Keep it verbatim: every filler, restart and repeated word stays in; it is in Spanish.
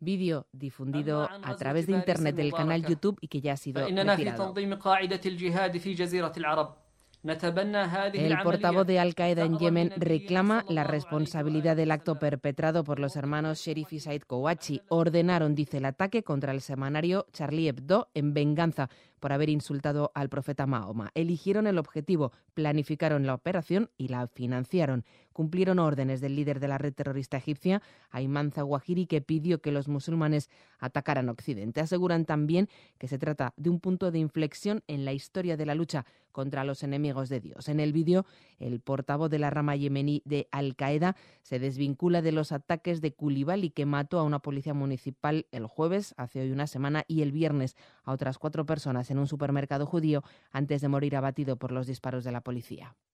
Vídeo difundido a través de internet del canal YouTube y que ya ha sido retirado. El portavoz de Al-Qaeda en Yemen reclama la responsabilidad del acto perpetrado por los hermanos Sherif y Said Kouachi. Ordenaron, dice, el ataque contra el semanario Charlie Hebdo en venganza por haber insultado al profeta Mahoma. Eligieron el objetivo, planificaron la operación y la financiaron. Cumplieron órdenes del líder de la red terrorista egipcia, Ayman Zawahiri, que pidió que los musulmanes atacaran Occidente. Aseguran también que se trata de un punto de inflexión en la historia de la lucha contra los enemigos de Dios. En el vídeo, el portavoz de la rama yemení de Al-Qaeda se desvincula de los ataques de Coulibaly, que mató a una policía municipal el jueves, hace hoy una semana, y el viernes a otras cuatro personas en un supermercado judío antes de morir abatido por los disparos de la policía.